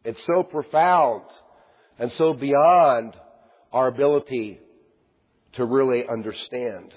It's so profound and so beyond our ability to really understand.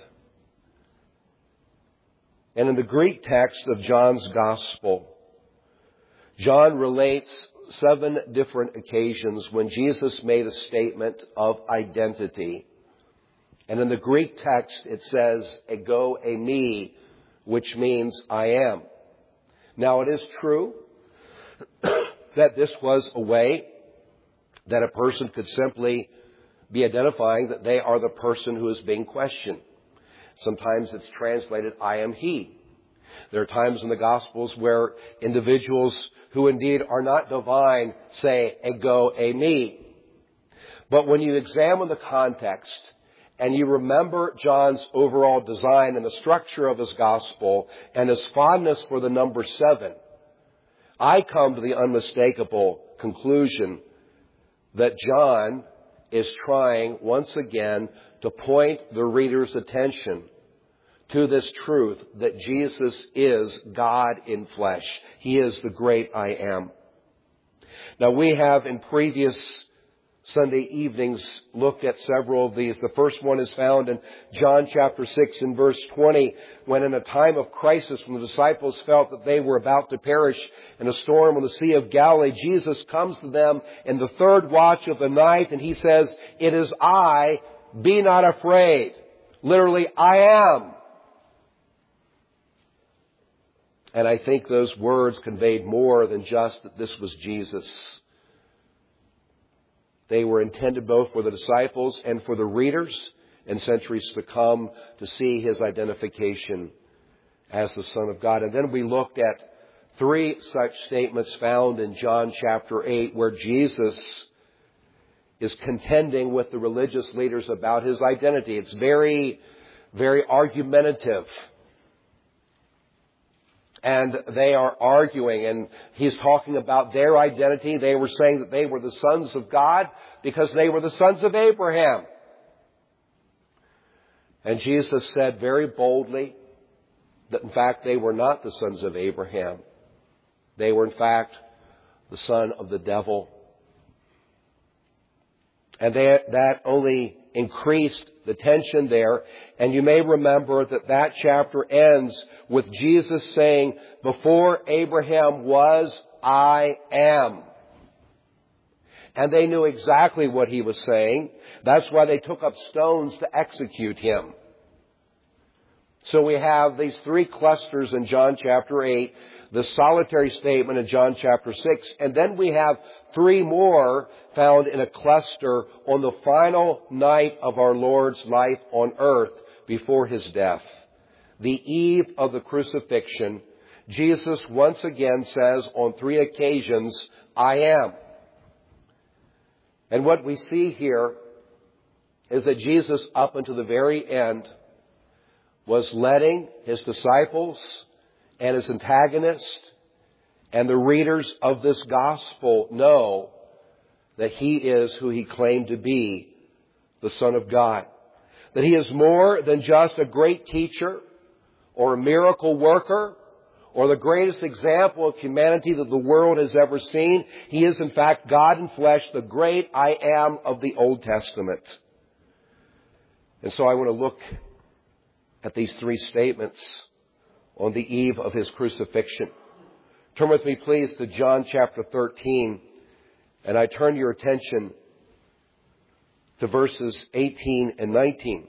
And in the Greek text of John's Gospel, John relates 7 different occasions when Jesus made a statement of identity. And in the Greek text it says, ego eimi, which means I am. Now it is true that this was a way that a person could simply be identifying that they are the person who is being questioned. Sometimes it's translated, I am he. There are times in the Gospels where individuals who indeed are not divine say, ego eimi. But when you examine the context and you remember John's overall design and the structure of his Gospel and his fondness for the number 7, I come to the unmistakable conclusion that John is trying once again to point the reader's attention to this truth that Jesus is God in flesh. He is the great I am. Now we have in previous Sunday evenings looked at several of these. The first one is found in John chapter 6 and verse 20, when in a time of crisis, when the disciples felt that they were about to perish in a storm on the Sea of Galilee, Jesus comes to them in the third watch of the night and he says, it is I, be not afraid. Literally, I am. And I think those words conveyed more than just that this was Jesus. They were intended both for the disciples and for the readers in centuries to come to see his identification as the Son of God. And then we looked at 3 such statements found in John chapter 8 where Jesus is contending with the religious leaders about his identity. It's very, very argumentative. And they are arguing, and he's talking about their identity. They were saying that they were the sons of God because they were the sons of Abraham. And Jesus said very boldly that in fact they were not the sons of Abraham. They were in fact the son of the devil. And that only increased the tension there. And you may remember that chapter ends with Jesus saying, before Abraham was, I am. And they knew exactly what he was saying. That's why they took up stones to execute him. So we have these 3 clusters in John chapter 8, the solitary statement in John chapter 6, and then we have 3 more found in a cluster on the final night of our Lord's life on earth before his death. The eve of the crucifixion, Jesus once again says on 3 occasions, I am. And what we see here is that Jesus, up until the very end, was letting his disciples and his antagonist and the readers of this gospel know that he is who he claimed to be, the Son of God. That he is more than just a great teacher or a miracle worker or the greatest example of humanity that the world has ever seen. He is in fact God in flesh, the great I am of the Old Testament. And so I want to look at these 3 statements on the eve of his crucifixion. Turn with me, please, to John chapter 13, and I turn your attention to verses 18 and 19.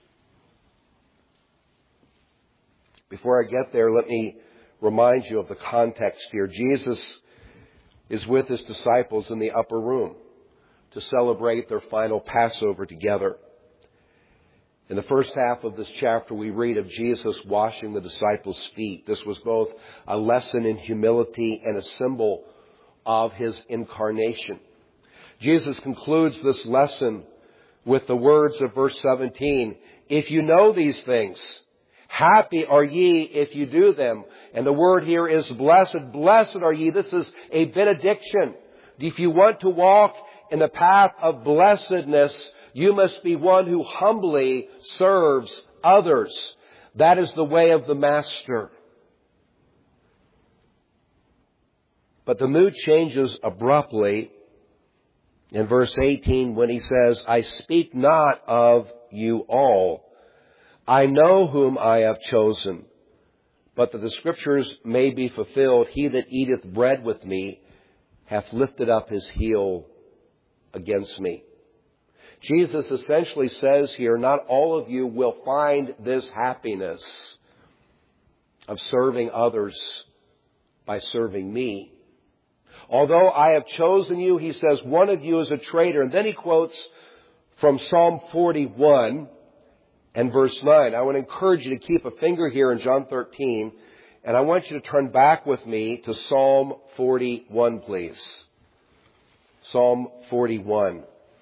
Before I get there, let me remind you of the context here. Jesus is with his disciples in the upper room to celebrate their final Passover together. In the first half of this chapter, we read of Jesus washing the disciples' feet. This was both a lesson in humility and a symbol of his incarnation. Jesus concludes this lesson with the words of verse 17, if you know these things, happy are ye if you do them. And the word here is blessed. Blessed are ye. This is a benediction. If you want to walk in the path of blessedness, you must be one who humbly serves others. That is the way of the Master. But the mood changes abruptly in verse 18 when he says, I speak not of you all. I know whom I have chosen, but that the Scriptures may be fulfilled. He that eateth bread with me hath lifted up his heel against me. Jesus essentially says here, not all of you will find this happiness of serving others by serving me. Although I have chosen you, he says, one of you is a traitor. And then he quotes from Psalm 41 and verse 9. I would encourage you to keep a finger here in John 13, and I want you to turn back with me to Psalm 41, please. Psalm 41.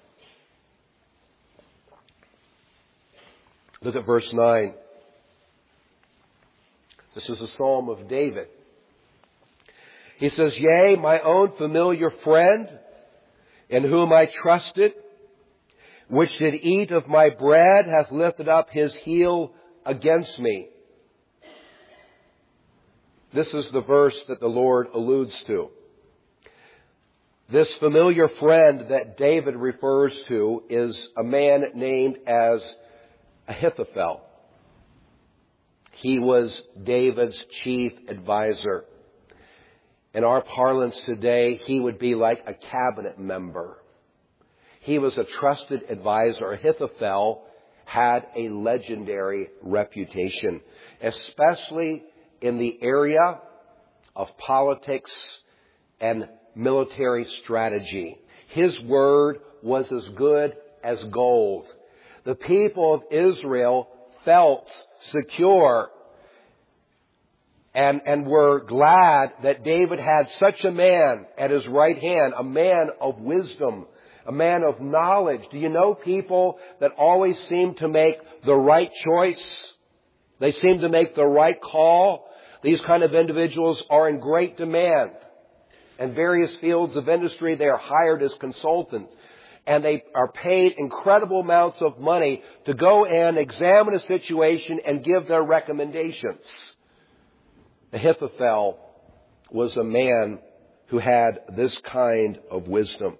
Look at verse 9. This is a psalm of David. He says, Yea, my own familiar friend, in whom I trusted, which did eat of my bread, hath lifted up his heel against me. This is the verse that the Lord alludes to. This familiar friend that David refers to is a man named as Ahithophel. He was David's chief advisor. In our parlance today, he would be like a cabinet member. He was a trusted advisor. Ahithophel had a legendary reputation, especially in the area of politics and military strategy. His word was as good as gold. The people of Israel felt secure and were glad that David had such a man at his right hand, a man of wisdom, a man of knowledge. Do you know people that always seem to make the right choice? They seem to make the right call. These kind of individuals are in great demand. In various fields of industry, they are hired as consultants. And they are paid incredible amounts of money to go and examine a situation and give their recommendations. Ahithophel was a man who had this kind of wisdom.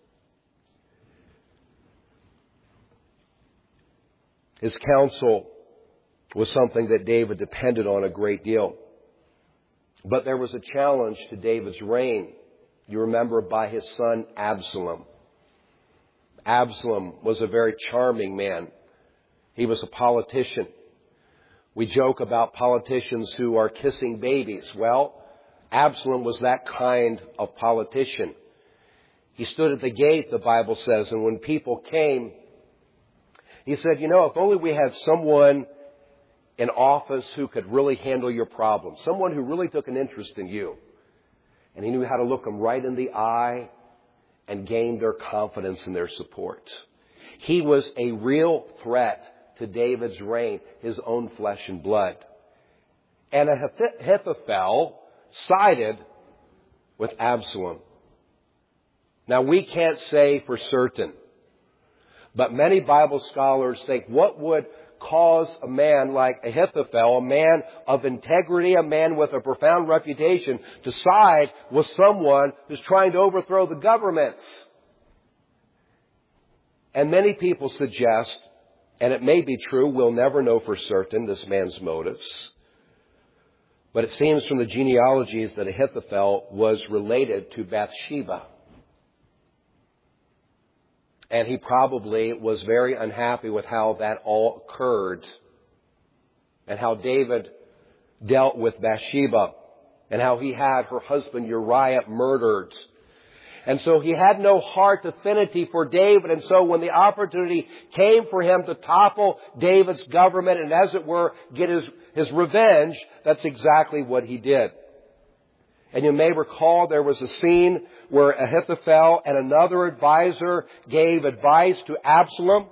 His counsel was something that David depended on a great deal. But there was a challenge to David's reign. You remember, by his son Absalom. Absalom was a very charming man. He was a politician. We joke about politicians who are kissing babies. Well, Absalom was that kind of politician. He stood at the gate, the Bible says, and when people came, he said, you know, if only we had someone in office who could really handle your problems, someone who really took an interest in you. And he knew how to look them right in the eye and gain their confidence and their support. He was a real threat to David's reign, his own flesh and blood. And Ahithophel sided with Absalom. Now, we can't say for certain, but many Bible scholars think, what would cause a man like Ahithophel, a man of integrity, a man with a profound reputation, to side with someone who's trying to overthrow the government? And many people suggest, and it may be true, we'll never know for certain this man's motives, but it seems from the genealogies that Ahithophel was related to Bathsheba. And he probably was very unhappy with how that all occurred and how David dealt with Bathsheba and how he had her husband Uriah murdered. And so he had no heart affinity for David. And so when the opportunity came for him to topple David's government and, as it were, get his revenge, that's exactly what he did. And you may recall there was a scene where Ahithophel and another advisor gave advice to Absalom.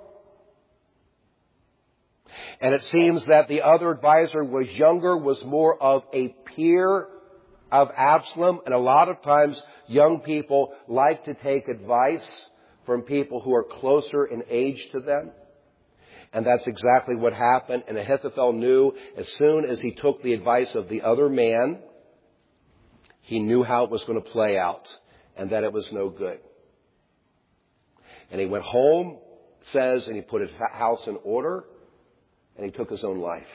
And it seems that the other advisor was younger, was more of a peer of Absalom. And a lot of times young people like to take advice from people who are closer in age to them. And that's exactly what happened. And Ahithophel knew as soon as he took the advice of the other man, He knew how it was going to play out and that it was no good. And he went home, it says, and he put his house in order, and he took his own life.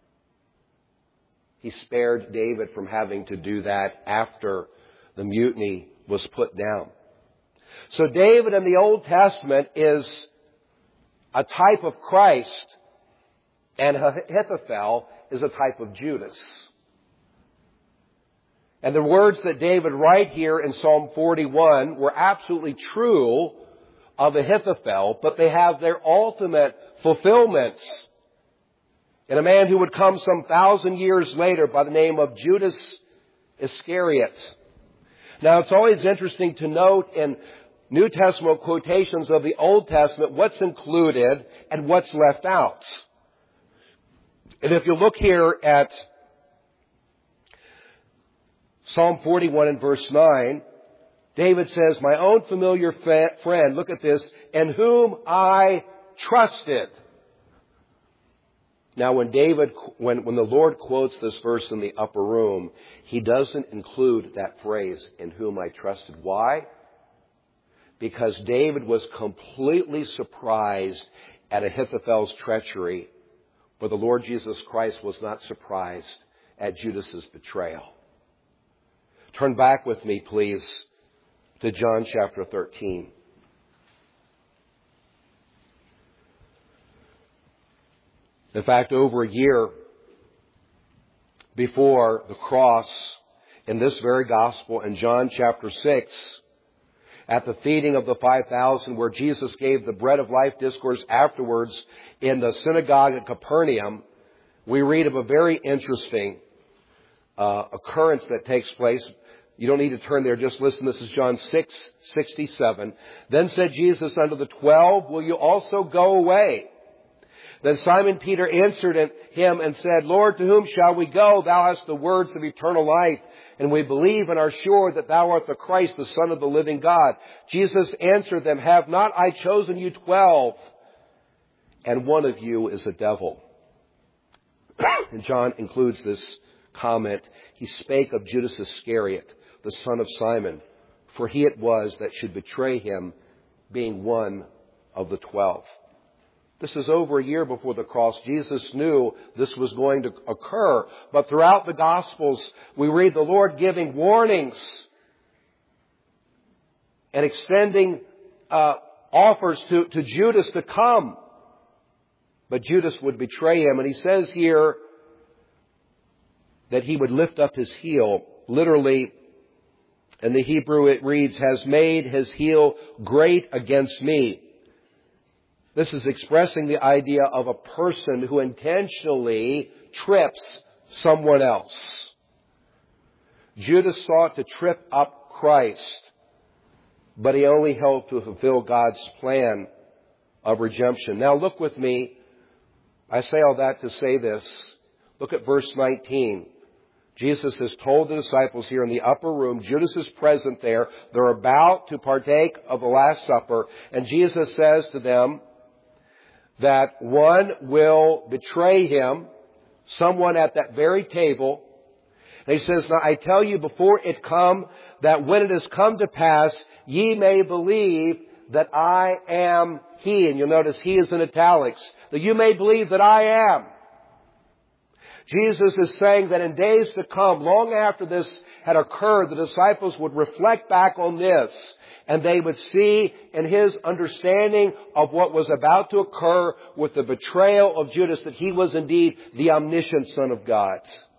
He spared David from having to do that after the mutiny was put down. So David in the Old Testament is a type of Christ, and Ahithophel is a type of Judas. And the words that David write here in Psalm 41 were absolutely true of Ahithophel, but they have their ultimate fulfillments in a man who would come some 1,000 years later by the name of Judas Iscariot. Now, it's always interesting to note in New Testament quotations of the Old Testament what's included and what's left out. And if you look here at Psalm 41 and verse 9, David says, my own familiar friend, look at this, in whom I trusted. Now when the Lord quotes this verse in the upper room, he doesn't include that phrase, in whom I trusted. Why? Because David was completely surprised at Ahithophel's treachery, but the Lord Jesus Christ was not surprised at Judas's betrayal. Turn back with me, please, to John chapter 13. In fact, over a year before the cross, in this very gospel, in John chapter 6, at the feeding of the 5,000, where Jesus gave the bread of life discourse afterwards in the synagogue at Capernaum, we read of a very interesting occurrence that takes place. You don't need to turn there, just listen. This is John 6:67. Then said Jesus unto the 12, will you also go away? Then Simon Peter answered him and said, Lord, to whom shall we go? Thou hast the words of eternal life, and we believe and are sure that thou art the Christ, the Son of the living God. Jesus answered them, have not I chosen you 12? And one of you is a devil. And John includes this comment. He spake of Judas Iscariot, the son of Simon, for he it was that should betray him, being one of the 12. This is over a year before the cross. Jesus knew this was going to occur. But throughout the Gospels, we read the Lord giving warnings and extending offers to Judas to come. But Judas would betray him. And he says here that he would lift up his heel. Literally, in the Hebrew it reads, has made his heel great against me. This is expressing the idea of a person who intentionally trips someone else. Judas sought to trip up Christ, but he only helped to fulfill God's plan of redemption. Now look with me. I say all that to say this. Look at verse 19. Jesus has told the disciples here in the upper room, Judas is present there. They're about to partake of the Last Supper. And Jesus says to them that one will betray him, someone at that very table. And he says, now I tell you before it come, that when it has come to pass, ye may believe that I am he. And you'll notice he is in italics. That you may believe that I am. Jesus is saying that in days to come, long after this had occurred, the disciples would reflect back on this, and they would see in his understanding of what was about to occur with the betrayal of Judas that he was indeed the omniscient Son of God.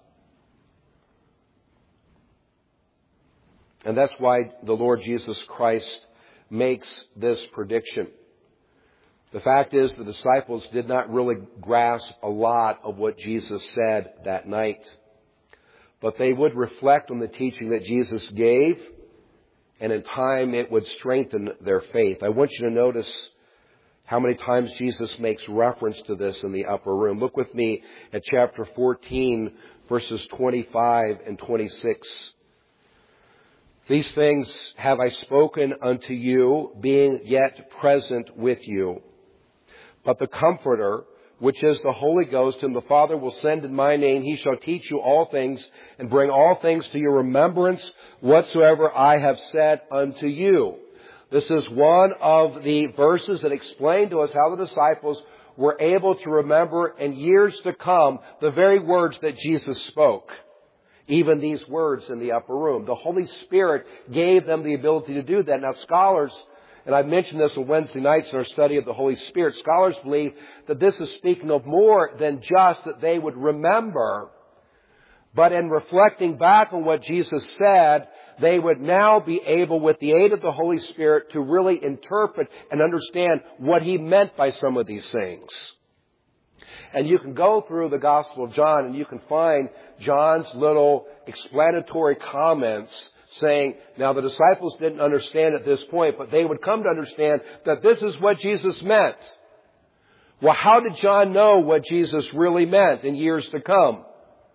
And that's why the Lord Jesus Christ makes this prediction. The fact is, the disciples did not really grasp a lot of what Jesus said that night. But they would reflect on the teaching that Jesus gave, and in time it would strengthen their faith. I want you to notice how many times Jesus makes reference to this in the upper room. Look with me at chapter 14, verses 25 and 26. These things have I spoken unto you, being yet present with you. But the Comforter, which is the Holy Ghost, whom the Father will send in my name. He shall teach you all things and bring all things to your remembrance whatsoever I have said unto you. This is one of the verses that explain to us how the disciples were able to remember in years to come the very words that Jesus spoke. Even these words in the upper room. The Holy Spirit gave them the ability to do that. Now scholars, and I've mentioned this on Wednesday nights in our study of the Holy Spirit, scholars believe that this is speaking of more than just that they would remember, but in reflecting back on what Jesus said, they would now be able, with the aid of the Holy Spirit, to really interpret and understand what He meant by some of these things. And you can go through the Gospel of John and you can find John's little explanatory comments saying, now the disciples didn't understand at this point, but they would come to understand that this is what Jesus meant. Well, how did John know what Jesus really meant in years to come?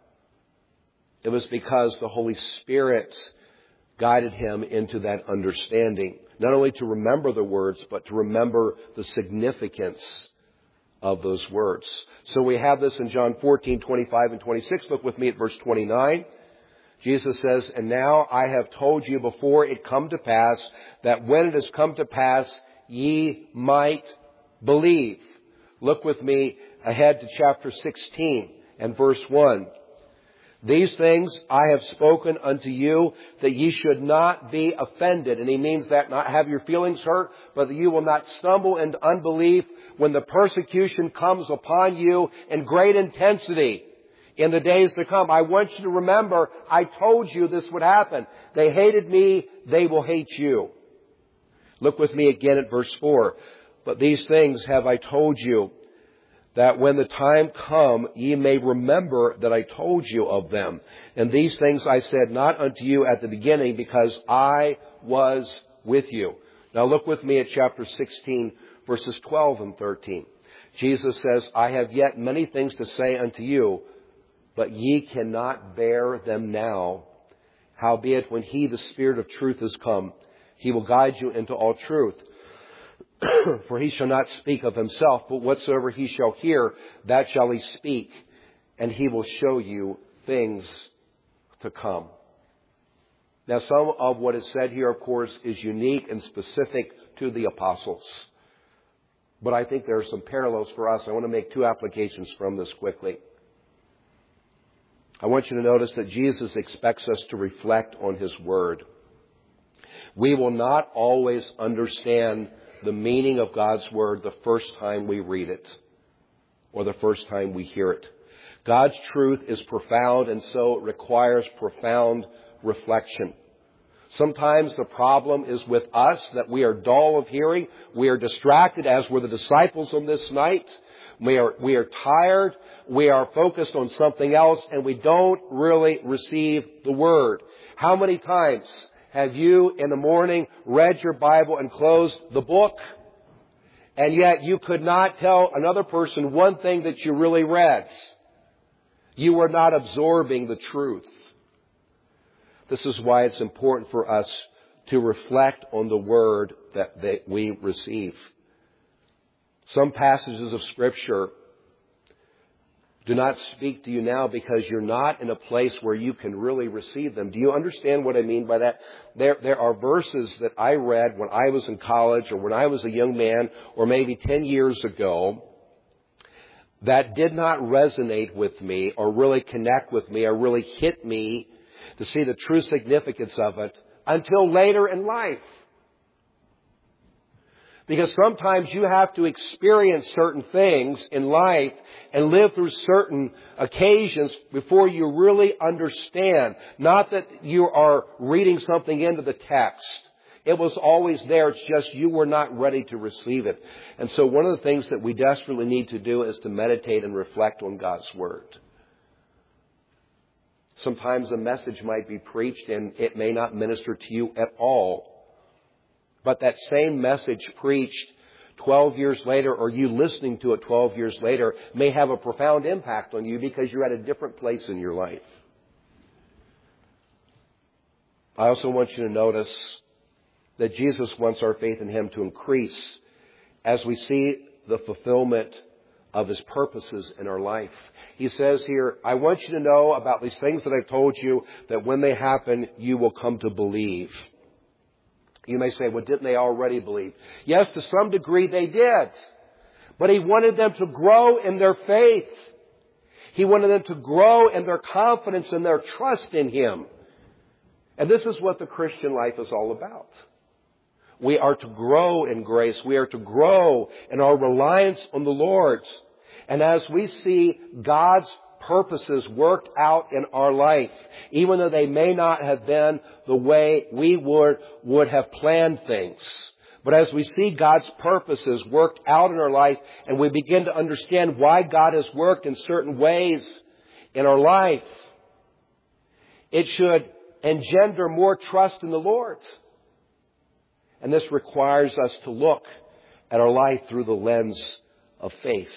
It was because the Holy Spirit guided him into that understanding. Not only to remember the words, but to remember the significance of those words. So we have this in John 14:25 and 26. Look with me at verse 29. Jesus says, and now I have told you before it come to pass, that when it has come to pass, ye might believe. Look with me ahead to chapter 16 and verse 1. These things I have spoken unto you, that ye should not be offended. And he means that not have your feelings hurt, but that you will not stumble into unbelief when the persecution comes upon you in great intensity in the days to come. I want you to remember, I told you this would happen. They hated me, they will hate you. Look with me again at verse 4. But these things have I told you, that when the time come, ye may remember that I told you of them. And these things I said not unto you at the beginning, because I was with you. Now look with me at chapter 16, verses 12 and 13. Jesus says, I have yet many things to say unto you, but ye cannot bear them now. Howbeit, when He, the Spirit of truth, is come, He will guide you into all truth. For He shall not speak of Himself, but whatsoever He shall hear, that shall He speak, and He will show you things to come. Now, some of what is said here, of course, is unique and specific to the apostles. But I think there are some parallels for us. I want to make two applications from this quickly. I want you to notice that Jesus expects us to reflect on His Word. We will not always understand the meaning of God's Word the first time we read it or the first time we hear it. God's truth is profound, and so it requires profound reflection. Sometimes the problem is with us, that we are dull of hearing. We are distracted, as were the disciples on this night. We are tired. We are focused on something else, and we don't really receive the Word. How many times have you in the morning read your Bible and closed the book, and yet you could not tell another person one thing that you really read? You were not absorbing the truth. This is why it's important for us to reflect on the Word that we receive. Some passages of Scripture do not speak to you now because you're not in a place where you can really receive them. Do you understand what I mean by that? There are verses that I read when I was in college or when I was a young man or maybe 10 years ago that did not resonate with me or really connect with me or really hit me to see the true significance of it until later in life. Because sometimes you have to experience certain things in life and live through certain occasions before you really understand. Not that you are reading something into the text. It was always there. It's just you were not ready to receive it. And so one of the things that we desperately need to do is to meditate and reflect on God's Word. Sometimes a message might be preached and it may not minister to you at all. But that same message preached 12 years later, or you listening to it 12 years later, may have a profound impact on you because you're at a different place in your life. I also want you to notice that Jesus wants our faith in Him to increase as we see the fulfillment of His purposes in our life. He says here, I want you to know about these things that I've told you, that when they happen, you will come to believe. You may say, well, didn't they already believe? Yes, to some degree they did. But He wanted them to grow in their faith. He wanted them to grow in their confidence and their trust in Him. And this is what the Christian life is all about. We are to grow in grace. We are to grow in our reliance on the Lord. And as we see God's purposes worked out in our life, even though they may not have been the way we would have planned things, but as we see God's purposes worked out in our life and we begin to understand why God has worked in certain ways in our life, it should engender more trust in the Lord. And this requires us to look at our life through the lens of faith.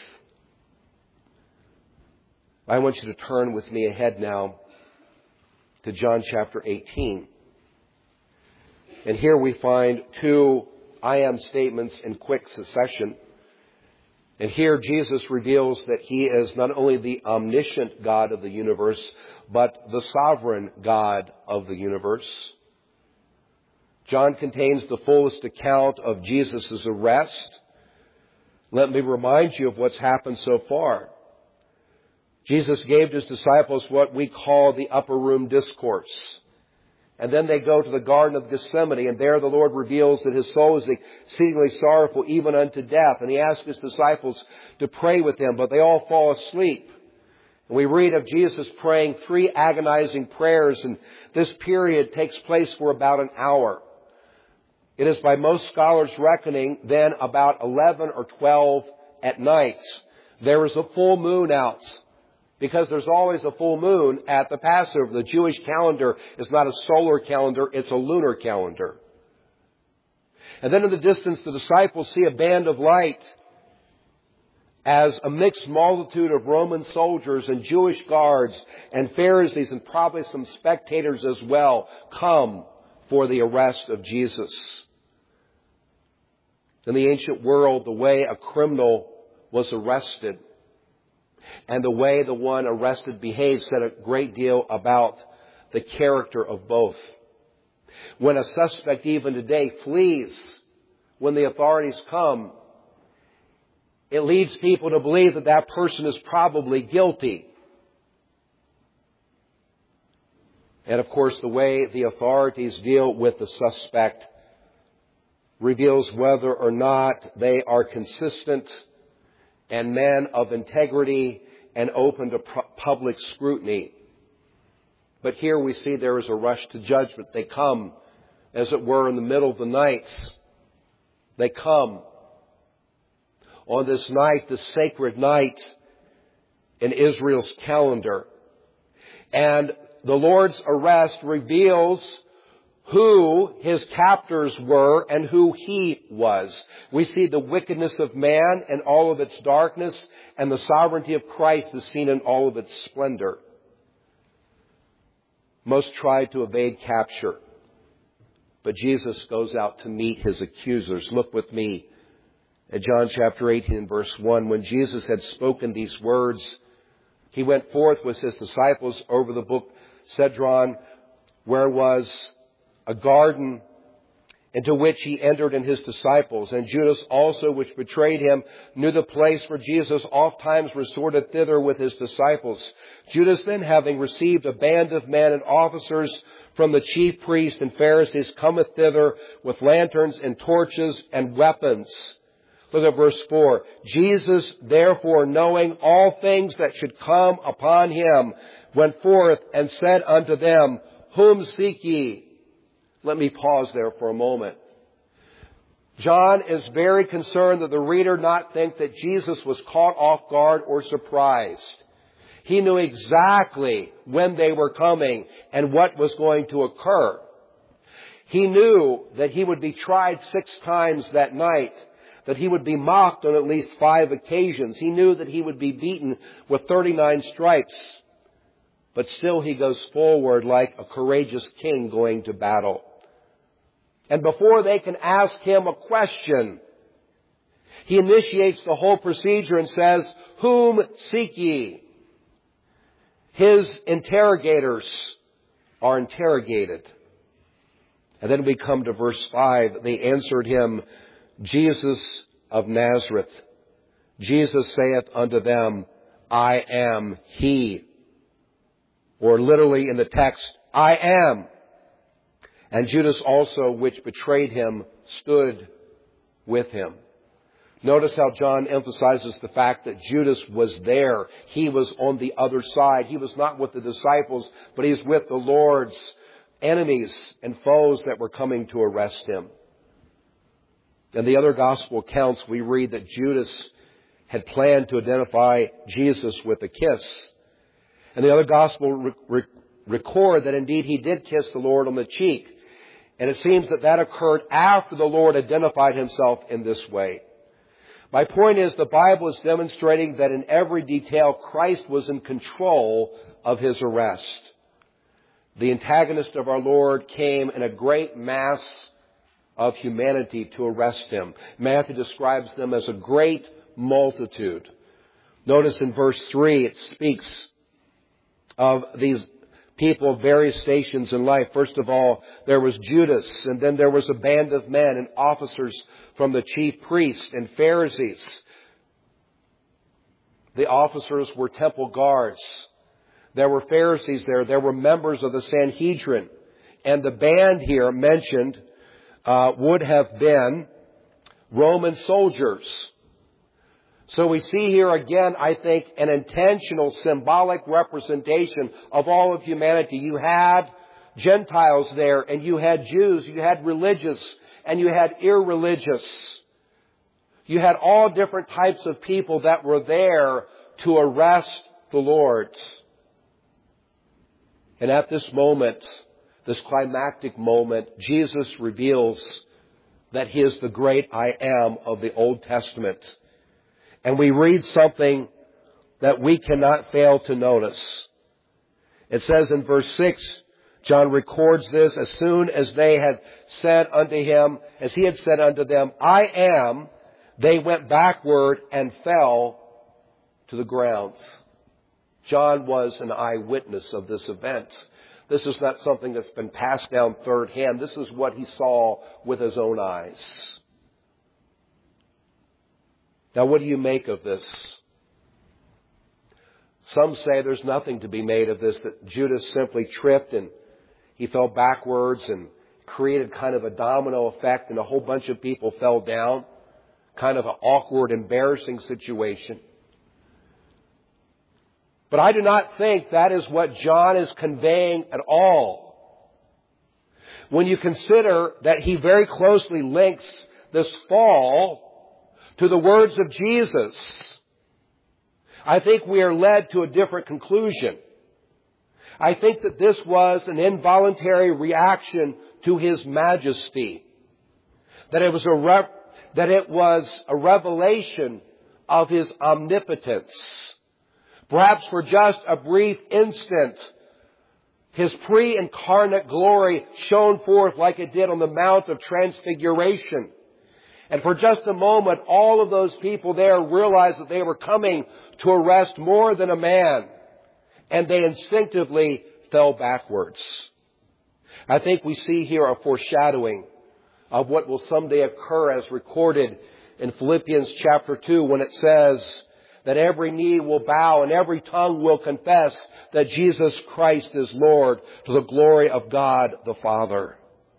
I want you to turn with me ahead now to John chapter 18. And here we find two I am statements in quick succession. And here Jesus reveals that He is not only the omniscient God of the universe, but the sovereign God of the universe. John contains the fullest account of Jesus' arrest. Let me remind you of what's happened so far. Jesus gave to His disciples what we call the upper room discourse. And then they go to the Garden of Gethsemane, and there the Lord reveals that His soul is exceedingly sorrowful, even unto death. And He asks His disciples to pray with Him, but they all fall asleep. And we read of Jesus praying 3 agonizing prayers, and this period takes place for about an hour. It is by most scholars' reckoning then about 11 or 12 at night. There is a full moon out, because there's always a full moon at the Passover. The Jewish calendar is not a solar calendar, it's a lunar calendar. And then in the distance, the disciples see a band of light as a mixed multitude of Roman soldiers and Jewish guards and Pharisees and probably some spectators as well come for the arrest of Jesus. In the ancient world, the way a criminal was arrested and the way the one arrested behaved said a great deal about the character of both. When a suspect even today flees when the authorities come, it leads people to believe that that person is probably guilty. And of course, the way the authorities deal with the suspect reveals whether or not they are consistent and men of integrity and open to public scrutiny. But here we see there is a rush to judgment. They come, as it were, in the middle of the night. They come on this night, the sacred night in Israel's calendar. And the Lord's arrest reveals who His captors were and who He was. We see the wickedness of man and all of its darkness, and the sovereignty of Christ is seen in all of its splendor. Most tried to evade capture, but Jesus goes out to meet His accusers. Look with me at John chapter 18 and verse 1. When Jesus had spoken these words, He went forth with His disciples over the brook Cedron, where was a garden, into which He entered and His disciples. And Judas also, which betrayed Him, knew the place, for Jesus oft times resorted thither with His disciples. Judas then, having received a band of men and officers from the chief priests and Pharisees, cometh thither with lanterns and torches and weapons. Look at verse 4. Jesus, therefore, knowing all things that should come upon Him, went forth and said unto them, Whom seek ye? Let me pause there for a moment. John is very concerned that the reader not think that Jesus was caught off guard or surprised. He knew exactly when they were coming and what was going to occur. He knew that He would be tried 6 times that night, that He would be mocked on at least 5 occasions. He knew that He would be beaten with 39 stripes. But still He goes forward like a courageous king going to battle. And before they can ask Him a question, He initiates the whole procedure and says, "Whom seek ye?" His interrogators are interrogated. And then we come to verse 5. They answered him, "Jesus of Nazareth." Jesus saith unto them, "I am he." Or literally in the text, "I am." And Judas also, which betrayed him, stood with him. Notice how John emphasizes the fact that Judas was there. He was on the other side. He was not with the disciples, but he's with the Lord's enemies and foes that were coming to arrest him. In the other gospel accounts, we read that Judas had planned to identify Jesus with a kiss. And the other gospel record that indeed he did kiss the Lord on the cheek. And it seems that occurred after the Lord identified himself in this way. My point is, the Bible is demonstrating that in every detail, Christ was in control of his arrest. The antagonist of our Lord came in a great mass of humanity to arrest him. Matthew describes them as a great multitude. Notice in verse 3, it speaks of these people of various stations in life. First of all, there was Judas, and then there was a band of men and officers from the chief priests and Pharisees. The officers were temple guards. There were Pharisees there. There were members of the Sanhedrin. And the band here mentioned would have been Roman soldiers. So we see here again, I think, an intentional symbolic representation of all of humanity. You had Gentiles there, and you had Jews, you had religious, and you had irreligious. You had all different types of people that were there to arrest the Lord. And at this moment, this climactic moment, Jesus reveals that He is the great I am of the Old Testament. And we read something that we cannot fail to notice. It says in verse 6, John records this, as soon as they had said unto him, as he had said unto them, I am, they went backward and fell to the ground. John was an eyewitness of this event. This is not something that's been passed down third hand. This is what he saw with his own eyes. Now, what do you make of this? Some say there's nothing to be made of this, that Judas simply tripped and he fell backwards and created kind of a domino effect and a whole bunch of people fell down. Kind of an awkward, embarrassing situation. But I do not think that is what John is conveying at all. When you consider that he very closely links this fall to the words of Jesus, I think we are led to a different conclusion. I think that this was an involuntary reaction to His majesty. That it was a revelation of His omnipotence. Perhaps for just a brief instant, His pre-incarnate glory shone forth like it did on the Mount of Transfiguration. And for just a moment, all of those people there realized that they were coming to arrest more than a man. And they instinctively fell backwards. I think we see here a foreshadowing of what will someday occur as recorded in Philippians chapter 2 when it says that every knee will bow and every tongue will confess that Jesus Christ is Lord, to the glory of God the Father.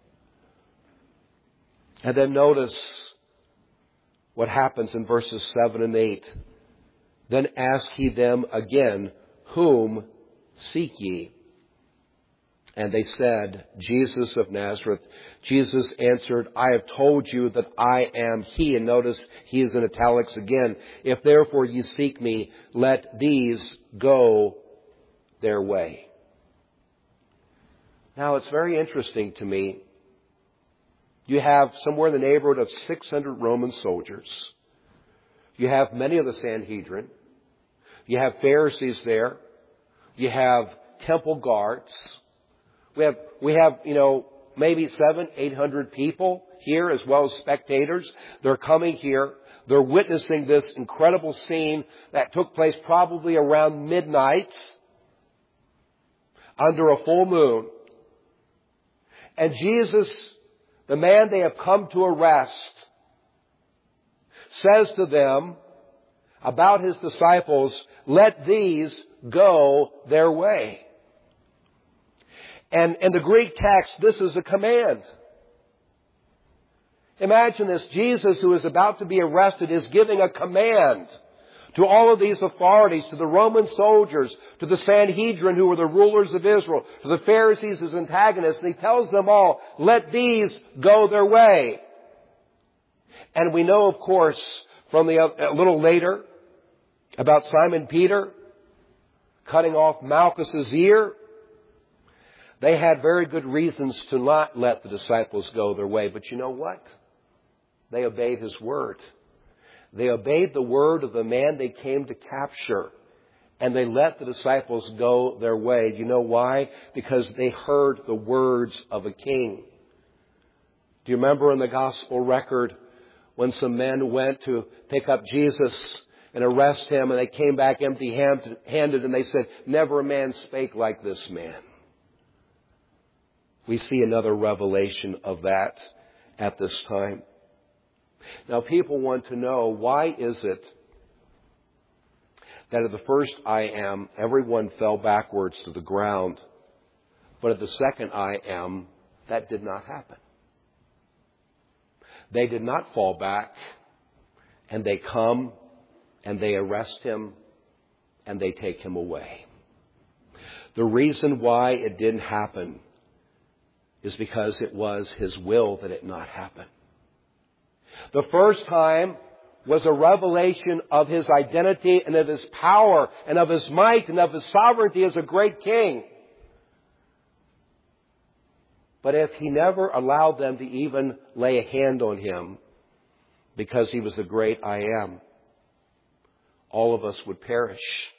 And then notice what happens in verses 7 and 8. Then asked he them again, Whom seek ye? And they said, Jesus of Nazareth. Jesus answered, I have told you that I am He. And notice He is in italics again. If therefore ye seek me, let these go their way. Now it's very interesting to me. You have somewhere in the neighborhood of 600 Roman soldiers. You have many of the Sanhedrin. You have Pharisees there. You have temple guards. We have, maybe 700-800 people here as well as spectators. They're coming here. They're witnessing this incredible scene that took place probably around midnight under a full moon. And Jesus, the man they have come to arrest, says to them about his disciples, "Let these go their way." And in the Greek text, this is a command. Imagine this. Jesus, who is about to be arrested, is giving a command to all of these authorities, to the Roman soldiers, to the Sanhedrin, who were the rulers of Israel, to the Pharisees, his antagonists. And he tells them all, "Let these go their way." And we know, of course, from a little later about Simon Peter cutting off Malchus's ear. They had very good reasons to not let the disciples go their way. But you know what? They obeyed his word. They obeyed the word of the man they came to capture. And they let the disciples go their way. You know why? Because they heard the words of a king. Do you remember in the gospel record when some men went to pick up Jesus and arrest him, and they came back empty-handed, and they said, "Never a man spake like this man." We see another revelation of that at this time. Now, people want to know, why is it that at the first "I am," everyone fell backwards to the ground, but at the second "I am," that did not happen? They did not fall back, and they come and they arrest him and they take him away. The reason why it didn't happen is because it was his will that it not happen. The first time was a revelation of his identity and of his power and of his might and of his sovereignty as a great king. But if he never allowed them to even lay a hand on him because he was the great I am, all of us would perish.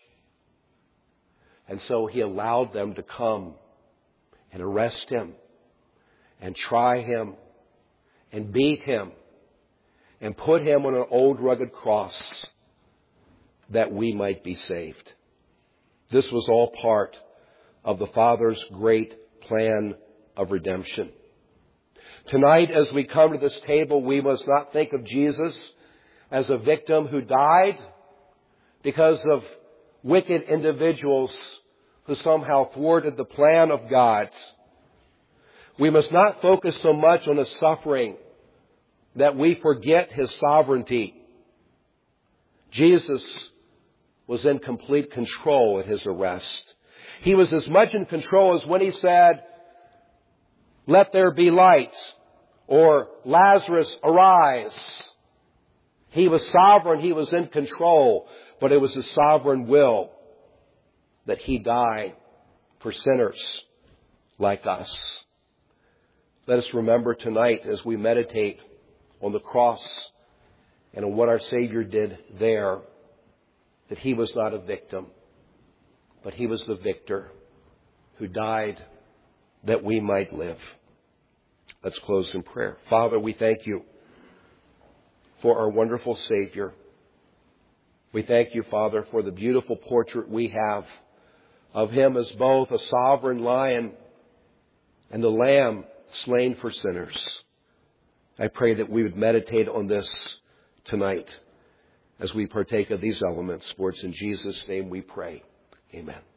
And so he allowed them to come and arrest him and try him and beat him and put him on an old rugged cross that we might be saved. This was all part of the Father's great plan of redemption. Tonight, as we come to this table, we must not think of Jesus as a victim who died because of wicked individuals who somehow thwarted the plan of God. We must not focus so much on his suffering that we forget his sovereignty. Jesus was in complete control at his arrest. He was as much in control as when he said, "Let there be light," or "Lazarus, arise." He was sovereign. He was in control. But it was his sovereign will that he die for sinners like us. Let us remember tonight, as we meditate on the cross and on what our Savior did there, that he was not a victim, but he was the victor who died that we might live. Let's close in prayer. Father, we thank you for our wonderful Savior. We thank you, Father, for the beautiful portrait we have of him as both a sovereign lion and the lamb slain for sinners. I pray that we would meditate on this tonight as we partake of these elements. For it's in Jesus' name we pray. Amen.